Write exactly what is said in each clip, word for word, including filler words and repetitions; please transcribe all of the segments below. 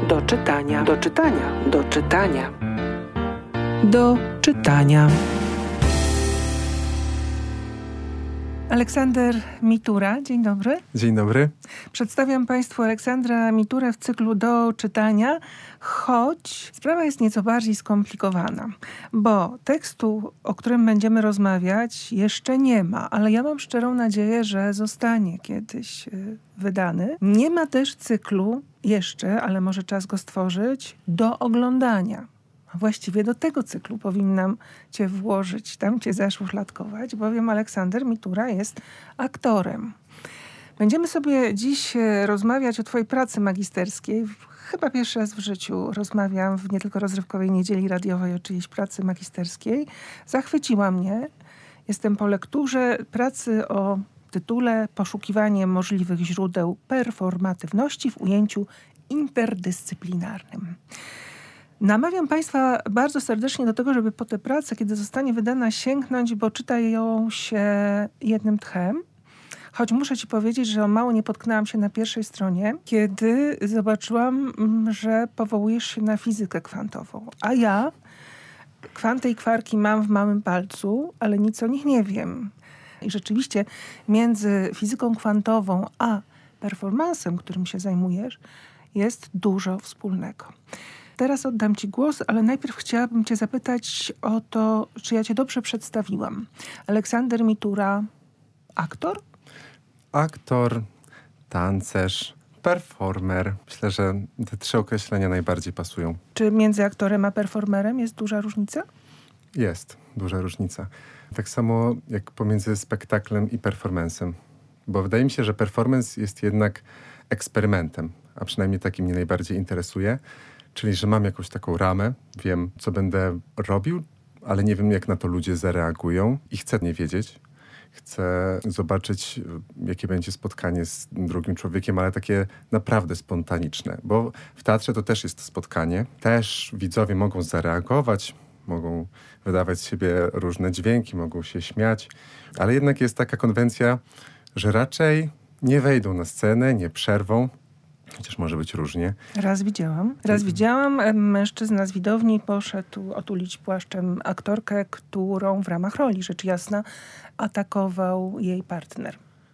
Do czytania. Do czytania. Do czytania. Do czytania. Aleksander Mitura, dzień dobry. Dzień dobry. Przedstawiam Państwu Aleksandra Miturę w cyklu Do czytania, choć sprawa jest nieco bardziej skomplikowana, bo tekstu, o którym będziemy rozmawiać, jeszcze nie ma, ale ja mam szczerą nadzieję, że zostanie kiedyś wydany. Nie ma też cyklu jeszcze, ale może czas go stworzyć, do oglądania. Właściwie do tego cyklu powinnam Cię włożyć, tam Cię zaszufladkować, bowiem Aleksander Mitura jest aktorem. Będziemy sobie dziś rozmawiać o Twojej pracy magisterskiej. Chyba pierwszy raz w życiu rozmawiam w nie tylko rozrywkowej niedzieli radiowej o czyjejś pracy magisterskiej. Zachwyciła mnie. Jestem po lekturze pracy o tytule Poszukiwanie możliwych źródeł performatywności w ujęciu interdyscyplinarnym. Namawiam Państwa bardzo serdecznie do tego, żeby po tę pracę, kiedy zostanie wydana, sięgnąć, bo czyta ją się jednym tchem. Choć muszę Ci powiedzieć, że o mało nie potknęłam się na pierwszej stronie, kiedy zobaczyłam, że powołujesz się na fizykę kwantową. A ja kwanty i kwarki mam w małym palcu, ale nic o nich nie wiem. I rzeczywiście między fizyką kwantową a performansem, którym się zajmujesz, jest dużo wspólnego. Teraz oddam Ci głos, ale najpierw chciałabym Cię zapytać o to, czy ja Cię dobrze przedstawiłam. Aleksander Mitura, aktor? Aktor, tancerz, performer. Myślę, że te trzy określenia najbardziej pasują. Czy między aktorem a performerem jest duża różnica? Jest duża różnica. Tak samo jak pomiędzy spektaklem i performancem. Bo wydaje mi się, że performance jest jednak eksperymentem, a przynajmniej taki mnie najbardziej interesuje. Czyli, że mam jakąś taką ramę, wiem, co będę robił, ale nie wiem, jak na to ludzie zareagują i chcę nie wiedzieć. Chcę zobaczyć, jakie będzie spotkanie z drugim człowiekiem, ale takie naprawdę spontaniczne. Bo w teatrze to też jest spotkanie. Też widzowie mogą zareagować, mogą wydawać z siebie różne dźwięki, mogą się śmiać, ale jednak jest taka konwencja, że raczej nie wejdą na scenę, nie przerwą. Chociaż może być różnie. Raz widziałam. Raz widziałam. Mężczyzna z widowni poszedł otulić płaszczem aktorkę, którą w ramach roli, rzecz jasna, atakował jej partner.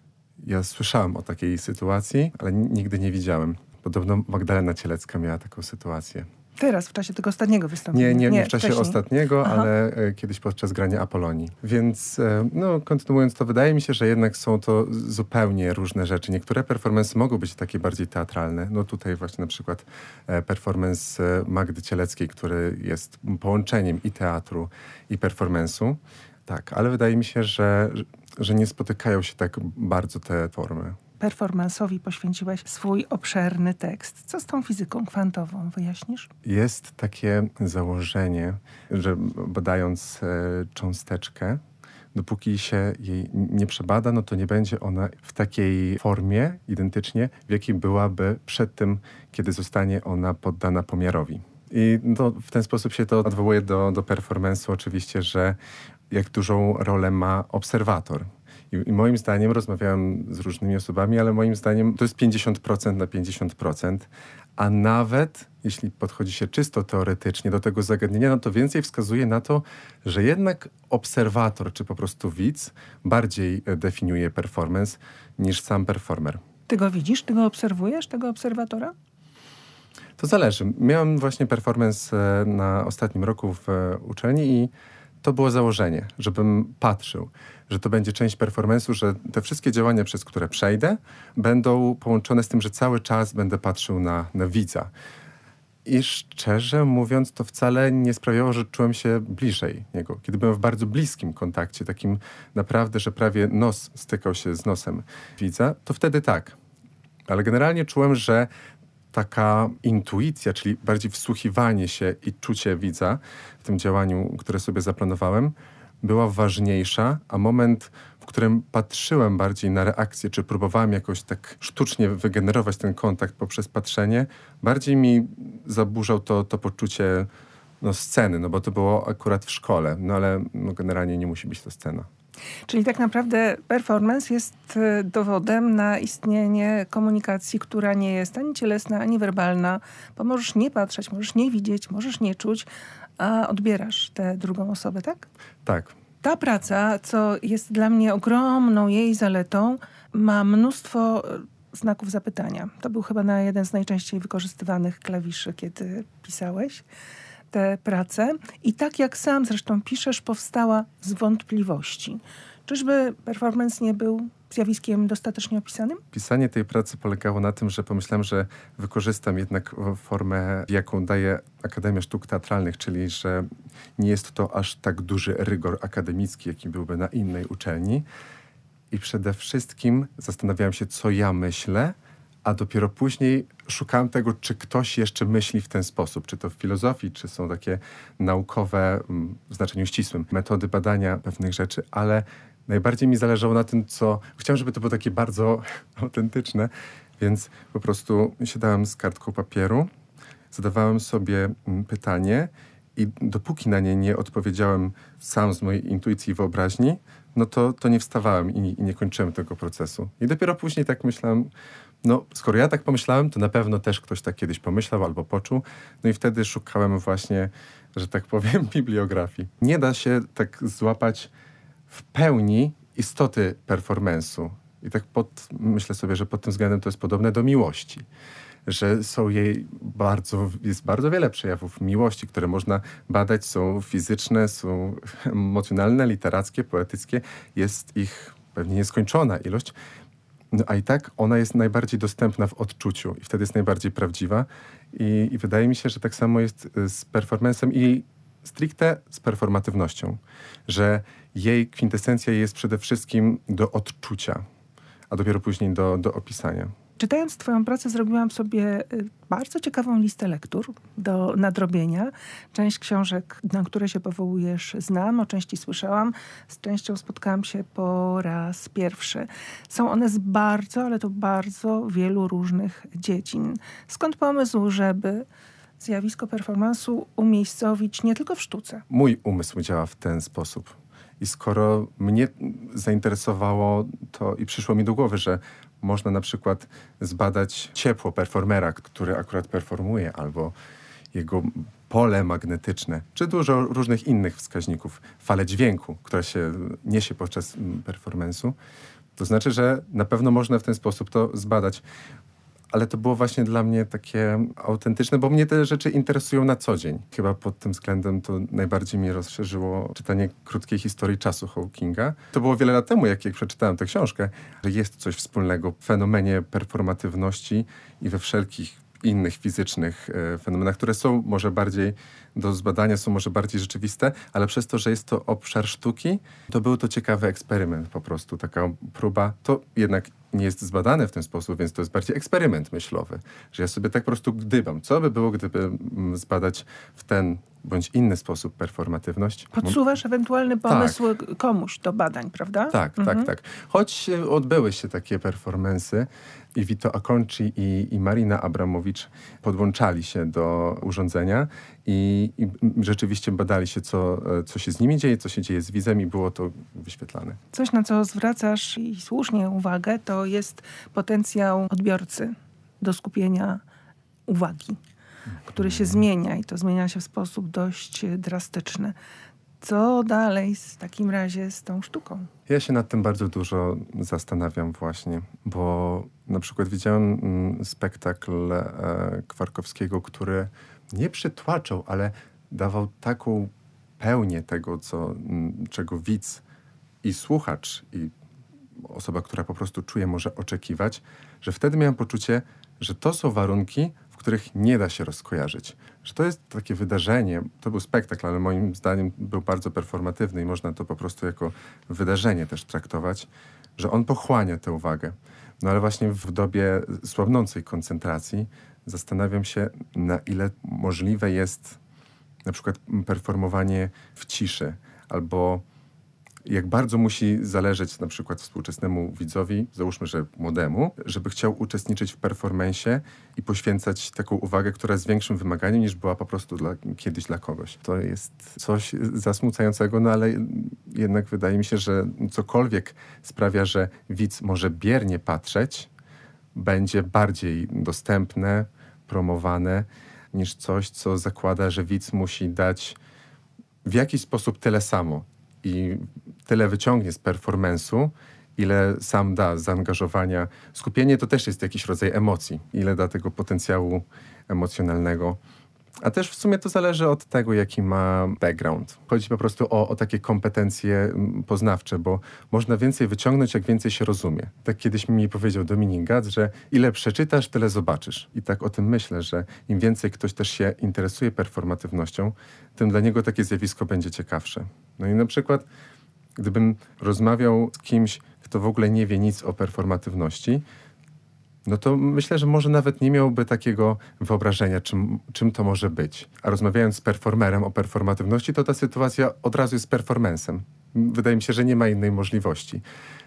Ja słyszałem o takiej sytuacji, ale nigdy nie widziałem. Podobno Magdalena Cielecka miała taką sytuację. Teraz, w czasie tego ostatniego wystąpienia? Nie, nie, nie w czasie wcześniej. ostatniego, Aha. ale e, kiedyś podczas grania Apolonii. Więc, e, no, kontynuując to, wydaje mi się, że jednak są to zupełnie różne rzeczy. Niektóre performance mogą być takie bardziej teatralne. No tutaj właśnie na przykład e, performance e, Magdy Cieleckiej, który jest połączeniem i teatru, i performance'u. Tak, ale wydaje mi się, że, że nie spotykają się tak bardzo te formy. Performance'owi poświęciłeś swój obszerny tekst. Co z tą fizyką kwantową? Wyjaśnisz? Jest takie założenie, że badając e, cząsteczkę, dopóki się jej nie przebada, no to nie będzie ona w takiej formie identycznie, w jakiej byłaby przed tym, kiedy zostanie ona poddana pomiarowi. I to, w ten sposób się to odwołuje do, do performance'u oczywiście, że jak dużą rolę ma obserwator. I, I moim zdaniem, rozmawiałem z różnymi osobami, ale moim zdaniem to jest pięćdziesiąt procent na pięćdziesiąt procent, a nawet jeśli podchodzi się czysto teoretycznie do tego zagadnienia, no to więcej wskazuje na to, że jednak obserwator, czy po prostu widz, bardziej definiuje performance niż sam performer. Ty go widzisz? Ty go obserwujesz, tego obserwatora? To zależy. Miałem właśnie performance na ostatnim roku w uczelni i to było założenie, żebym patrzył, że to będzie część performance'u, że te wszystkie działania, przez które przejdę, będą połączone z tym, że cały czas będę patrzył na, na widza. I szczerze mówiąc, to wcale nie sprawiało, że czułem się bliżej niego. Kiedy byłem w bardzo bliskim kontakcie, takim naprawdę, że prawie nos stykał się z nosem widza, to wtedy tak. Ale generalnie czułem, że taka intuicja, czyli bardziej wsłuchiwanie się i czucie widza w tym działaniu, które sobie zaplanowałem, była ważniejsza, a moment, w którym patrzyłem bardziej na reakcję, czy próbowałem jakoś tak sztucznie wygenerować ten kontakt poprzez patrzenie, bardziej mi zaburzał to, to poczucie no, sceny, no bo to było akurat w szkole, no ale no, generalnie nie musi być to scena. Czyli tak naprawdę performance jest dowodem na istnienie komunikacji, która nie jest ani cielesna, ani werbalna, bo możesz nie patrzeć, możesz nie widzieć, możesz nie czuć, a odbierasz tę drugą osobę, tak? Tak. Ta praca, co jest dla mnie ogromną jej zaletą, ma mnóstwo znaków zapytania. To był chyba na jeden z najczęściej wykorzystywanych klawiszy, kiedy pisałeś tę pracę. I tak jak sam zresztą piszesz, powstała z wątpliwości. Czyżby performance nie był zjawiskiem dostatecznie opisanym? Pisanie tej pracy polegało na tym, że pomyślałem, że wykorzystam jednak formę, jaką daje Akademia Sztuk Teatralnych, czyli że nie jest to aż tak duży rygor akademicki, jaki byłby na innej uczelni. I przede wszystkim zastanawiałem się, co ja myślę, a dopiero później szukałem tego, czy ktoś jeszcze myśli w ten sposób. Czy to w filozofii, czy są takie naukowe, w znaczeniu ścisłym, metody badania pewnych rzeczy, ale najbardziej mi zależało na tym, co... Chciałem, żeby to było takie bardzo autentyczne, więc po prostu siadałem z kartką papieru, zadawałem sobie pytanie i dopóki na nie nie odpowiedziałem sam z mojej intuicji i wyobraźni, no to, to nie wstawałem i, i nie kończyłem tego procesu. I dopiero później tak myślałem, no skoro ja tak pomyślałem, to na pewno też ktoś tak kiedyś pomyślał albo poczuł. No i wtedy szukałem właśnie, że tak powiem, bibliografii. Nie da się tak złapać w pełni istoty performance'u. I tak pod, myślę sobie, że pod tym względem to jest podobne do miłości. Że są jej bardzo, jest bardzo wiele przejawów miłości, które można badać, są fizyczne, są emocjonalne, literackie, poetyckie. Jest ich pewnie nieskończona ilość. No, a i tak ona jest najbardziej dostępna w odczuciu i wtedy jest najbardziej prawdziwa. I, i wydaje mi się, że tak samo jest z performancem i stricte z performatywnością. Że jej kwintesencja jest przede wszystkim do odczucia, a dopiero później do, do opisania. Czytając twoją pracę zrobiłam sobie bardzo ciekawą listę lektur do nadrobienia. Część książek, na które się powołujesz, znam, o części słyszałam, z częścią spotkałam się po raz pierwszy. Są one z bardzo, ale to bardzo wielu różnych dziedzin. Skąd pomysł, żeby zjawisko performance'u umiejscowić nie tylko w sztuce? Mój umysł działa w ten sposób. I skoro mnie zainteresowało to i przyszło mi do głowy, że można na przykład zbadać ciepło performera, który akurat performuje, albo jego pole magnetyczne, czy dużo różnych innych wskaźników, fale dźwięku, która się niesie podczas performance'u, to znaczy, że na pewno można w ten sposób to zbadać. Ale to było właśnie dla mnie takie autentyczne, bo mnie te rzeczy interesują na co dzień. Chyba pod tym względem to najbardziej mnie rozszerzyło czytanie krótkiej historii czasu Hawkinga. To było wiele lat temu, jak, jak przeczytałem tę książkę, że jest coś wspólnego w fenomenie performatywności i we wszelkich innych fizycznych e, fenomenach, które są może bardziej do zbadania, są może bardziej rzeczywiste, ale przez to, że jest to obszar sztuki, to był to ciekawy eksperyment po prostu, taka próba. To jednak nie jest zbadane w ten sposób, więc to jest bardziej eksperyment myślowy, że ja sobie tak po prostu gdybam, co by było, gdyby zbadać w ten bądź inny sposób performatywność. Podsuwasz ewentualny pomysł tak. komuś do badań, prawda? Tak, mhm. tak, tak. Choć odbyły się takie performance'y i Vito Acconci i, i Marina Abramowicz podłączali się do urządzenia i, i rzeczywiście badali się, co, co się z nimi dzieje, co się dzieje z widzem i było to wyświetlane. Coś, na co zwracasz i słusznie uwagę, to jest potencjał odbiorcy do skupienia uwagi, który się zmienia i to zmienia się w sposób dość drastyczny. Co dalej w takim razie z tą sztuką? Ja się nad tym bardzo dużo zastanawiam właśnie, bo na przykład widziałem spektakl e, Kwarkowskiego, który nie przytłaczał, ale dawał taką pełnię tego, co, czego widz i słuchacz i osoba, która po prostu czuje, może oczekiwać, że wtedy miałem poczucie, że to są warunki, w których nie da się rozkojarzyć. Że to jest takie wydarzenie, to był spektakl, ale moim zdaniem był bardzo performatywny i można to po prostu jako wydarzenie też traktować, że on pochłania tę uwagę. No ale właśnie w dobie słabnącej koncentracji zastanawiam się, na ile możliwe jest na przykład performowanie w ciszy albo Jak bardzo musi zależeć na przykład współczesnemu widzowi, załóżmy, że młodemu, żeby chciał uczestniczyć w performance'ie i poświęcać taką uwagę, która jest większym wymaganiem niż była po prostu dla, kiedyś dla kogoś. To jest coś zasmucającego, no ale jednak wydaje mi się, że cokolwiek sprawia, że widz może biernie patrzeć, będzie bardziej dostępne, promowane, niż coś, co zakłada, że widz musi dać w jakiś sposób tyle samo i tyle wyciągnie z performance'u, ile sam da zaangażowania. Skupienie to też jest jakiś rodzaj emocji, ile da tego potencjału emocjonalnego. A też w sumie to zależy od tego, jaki ma background. Chodzi po prostu o, o takie kompetencje poznawcze, bo można więcej wyciągnąć, jak więcej się rozumie. Tak kiedyś mi powiedział Dominik Gac, że ile przeczytasz, tyle zobaczysz. I tak o tym myślę, że im więcej ktoś też się interesuje performatywnością, tym dla niego takie zjawisko będzie ciekawsze. No i na przykład, gdybym rozmawiał z kimś, kto w ogóle nie wie nic o performatywności, no to myślę, że może nawet nie miałby takiego wyobrażenia, czym, czym to może być. A rozmawiając z performerem o performatywności, to ta sytuacja od razu jest performancem. Wydaje mi się, że nie ma innej możliwości.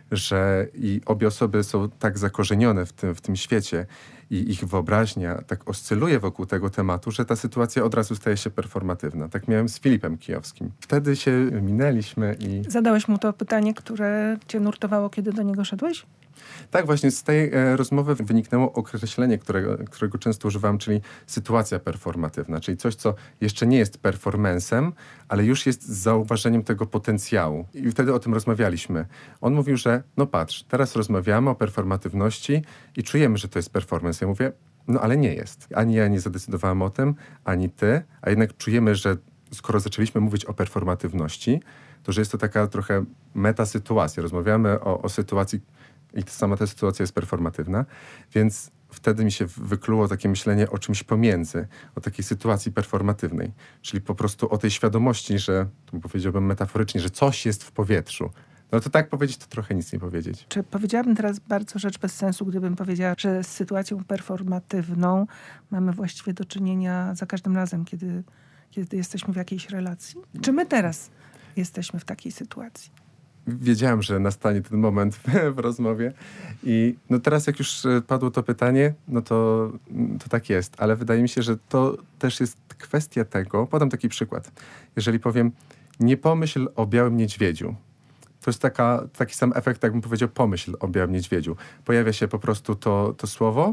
Że i obie osoby są tak zakorzenione w tym, w tym świecie i ich wyobraźnia tak oscyluje wokół tego tematu, że ta sytuacja od razu staje się performatywna. Tak miałem z Filipem Kijowskim. Wtedy się minęliśmy i... Zadałeś mu to pytanie, które cię nurtowało, kiedy do niego szedłeś? Tak, właśnie z tej e, rozmowy wyniknęło określenie, którego, którego często używam, czyli sytuacja performatywna, czyli coś, co jeszcze nie jest performancem, ale już jest zauważeniem tego potencjału. I wtedy o tym rozmawialiśmy. On mówił, że no patrz, teraz rozmawiamy o performatywności i czujemy, że to jest performance. Ja mówię, no ale nie jest. Ani ja nie zadecydowałem o tym, ani ty, a jednak czujemy, że skoro zaczęliśmy mówić o performatywności, to że jest to taka trochę meta sytuacja. Rozmawiamy o, o sytuacji, i sama ta sytuacja jest performatywna, więc wtedy mi się wykluło takie myślenie o czymś pomiędzy, o takiej sytuacji performatywnej, czyli po prostu o tej świadomości, że, tu powiedziałbym metaforycznie, że coś jest w powietrzu. No to tak powiedzieć, to trochę nic nie powiedzieć. Czy powiedziałabym teraz bardzo rzecz bez sensu, gdybym powiedziała, że z sytuacją performatywną mamy właściwie do czynienia za każdym razem, kiedy, kiedy jesteśmy w jakiejś relacji? Czy my teraz jesteśmy w takiej sytuacji? Wiedziałem, że nastanie ten moment w, w rozmowie i no teraz jak już padło to pytanie, no to, to tak jest, ale wydaje mi się, że to też jest kwestia tego, podam taki przykład. Jeżeli powiem, nie pomyśl o białym niedźwiedziu, to jest taka, taki sam efekt, jakbym powiedział pomyśl o białym niedźwiedziu. Pojawia się po prostu to, to słowo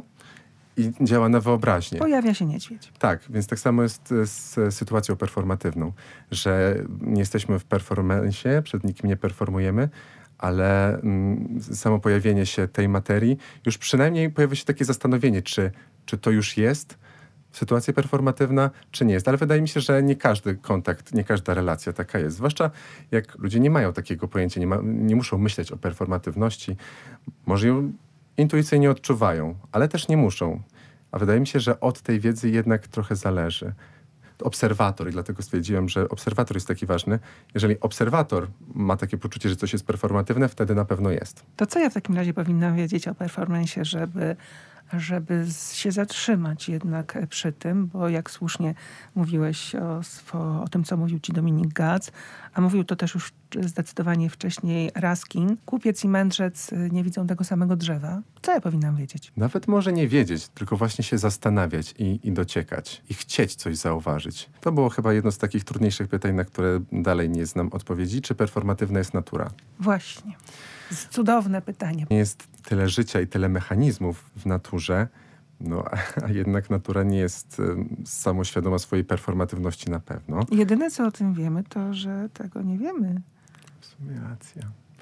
i działa na wyobraźnię. Pojawia się niedźwiedź. Tak, więc tak samo jest z sytuacją performatywną, że nie jesteśmy w performance'ie, przed nikim nie performujemy, ale mm, samo pojawienie się tej materii, już przynajmniej pojawia się takie zastanowienie, czy, czy to już jest sytuacja performatywna, czy nie jest. Ale wydaje mi się, że nie każdy kontakt, nie każda relacja taka jest. Zwłaszcza jak ludzie nie mają takiego pojęcia, nie, ma, nie muszą myśleć o performatywności. Może ją intuicyjnie odczuwają, ale też nie muszą. A wydaje mi się, że od tej wiedzy jednak trochę zależy. Obserwator, i dlatego stwierdziłem, że obserwator jest taki ważny. Jeżeli obserwator ma takie poczucie, że coś jest performatywne, wtedy na pewno jest. To co ja w takim razie powinnam wiedzieć o performance'ie, żeby, żeby się zatrzymać jednak przy tym, bo jak słusznie mówiłeś o, swo, o tym, co mówił ci Dominik Gac, a mówił to też już zdecydowanie wcześniej Raskin, kupiec i mędrzec nie widzą tego samego drzewa. Co ja powinnam wiedzieć? Nawet może nie wiedzieć, tylko właśnie się zastanawiać i, i dociekać. I chcieć coś zauważyć. To było chyba jedno z takich trudniejszych pytań, na które dalej nie znam odpowiedzi. Czy performatywna jest natura? Właśnie. Cudowne pytanie. Nie jest tyle życia i tyle mechanizmów w naturze, no, a jednak natura nie jest um, samoświadoma swojej performatywności na pewno. Jedyne, co o tym wiemy, to, że tego nie wiemy. W sumie racja.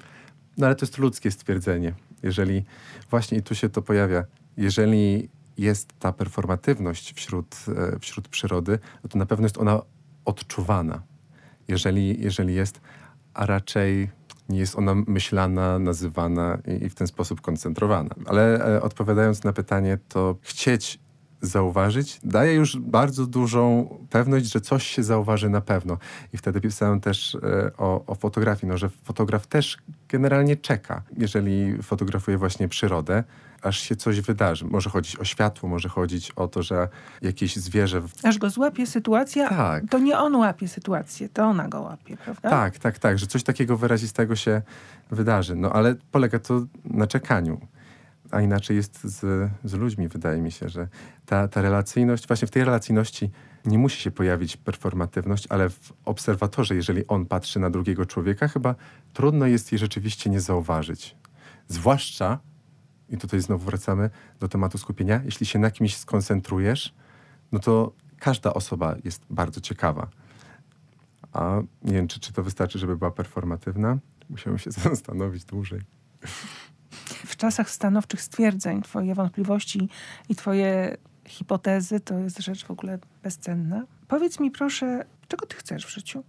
No ale to jest ludzkie stwierdzenie. Jeżeli właśnie i tu się to pojawia, jeżeli jest ta performatywność wśród, e, wśród przyrody, no to na pewno jest ona odczuwana. Jeżeli, jeżeli jest, a raczej nie jest ona myślana, nazywana i, i w ten sposób koncentrowana. Ale e, odpowiadając na pytanie, to chcieć zauważyć daje już bardzo dużą pewność, że coś się zauważy na pewno. I wtedy pisałem też e, o, o fotografii, no, że fotograf też generalnie czeka, jeżeli fotografuje właśnie przyrodę, aż się coś wydarzy. Może chodzić o światło, może chodzić o to, że jakieś zwierzę... W... Aż go złapie sytuacja, tak. To nie on łapie sytuację, to ona go łapie, prawda? Tak, tak, tak, że coś takiego wyrazistego się wydarzy. No ale polega to na czekaniu. A inaczej jest z, z ludźmi, wydaje mi się, że ta, ta relacyjność, właśnie w tej relacyjności nie musi się pojawić performatywność, ale w obserwatorze, jeżeli on patrzy na drugiego człowieka, chyba trudno jest jej rzeczywiście nie zauważyć. Zwłaszcza, i tutaj znowu wracamy do tematu skupienia, jeśli się na kimś skoncentrujesz, no to każda osoba jest bardzo ciekawa. A nie wiem, czy, czy to wystarczy, żeby była performatywna? Musiałem się zastanowić dłużej. W czasach stanowczych stwierdzeń twoje wątpliwości i twoje hipotezy to jest rzecz w ogóle bezcenna. Powiedz mi proszę, czego ty chcesz w życiu?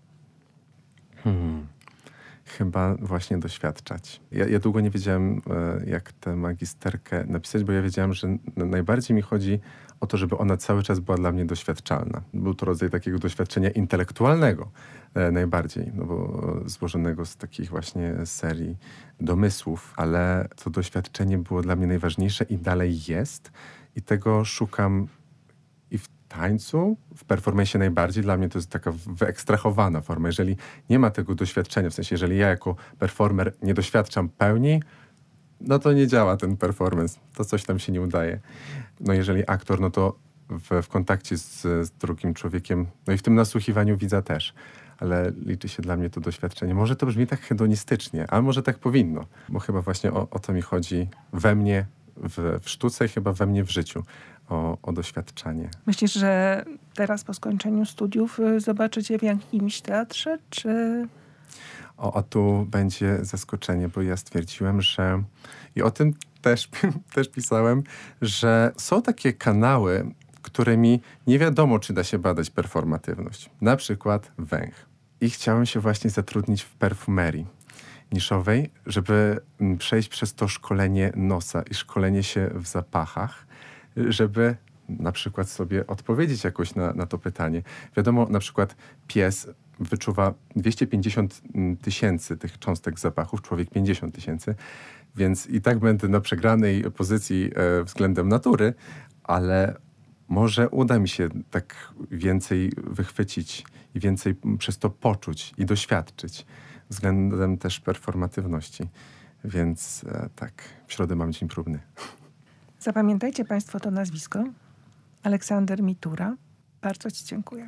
Hmm. Chyba właśnie doświadczać. Ja, ja długo nie wiedziałem, jak tę magisterkę napisać, bo ja wiedziałem, że najbardziej mi chodzi o to, żeby ona cały czas była dla mnie doświadczalna. Był to rodzaj takiego doświadczenia intelektualnego najbardziej, no bo złożonego z takich właśnie serii domysłów, ale to doświadczenie było dla mnie najważniejsze i dalej jest. I tego szukam i w tańcu, w performance'ie najbardziej. Dla mnie to jest taka wyekstrahowana forma. Jeżeli nie ma tego doświadczenia, w sensie jeżeli ja jako performer nie doświadczam pełni, no to nie działa ten performance. To coś tam się nie udaje. No jeżeli aktor, no to w, w kontakcie z, z drugim człowiekiem, no i w tym nasłuchiwaniu widza też. Ale liczy się dla mnie to doświadczenie. Może to brzmi tak hedonistycznie, ale może tak powinno. Bo chyba właśnie o, o to mi chodzi we mnie, w, w sztuce i chyba we mnie w życiu. O, o doświadczanie. Myślisz, że teraz po skończeniu studiów zobaczycie w jakimś teatrze, czy... O, a tu będzie zaskoczenie, bo ja stwierdziłem, że... I o tym też, też pisałem, że są takie kanały, którymi nie wiadomo, czy da się badać performatywność. Na przykład węch. I chciałem się właśnie zatrudnić w perfumerii niszowej, żeby przejść przez to szkolenie nosa i szkolenie się w zapachach, żeby na przykład sobie odpowiedzieć jakoś na, na to pytanie. Wiadomo, na przykład pies wyczuwa dwieście pięćdziesiąt tysięcy tych cząstek zapachów, człowiek pięćdziesiąt tysięcy, więc i tak będę na przegranej pozycji e, względem natury, ale może uda mi się tak więcej wychwycić i więcej przez to poczuć i doświadczyć względem też performatywności. Więc e, tak, w środę mam dzień próbny. Zapamiętajcie państwo to nazwisko. Aleksander Mitura. Bardzo ci dziękuję.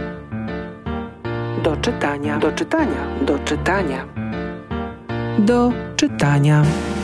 Do czytania, do czytania, do czytania, do czytania.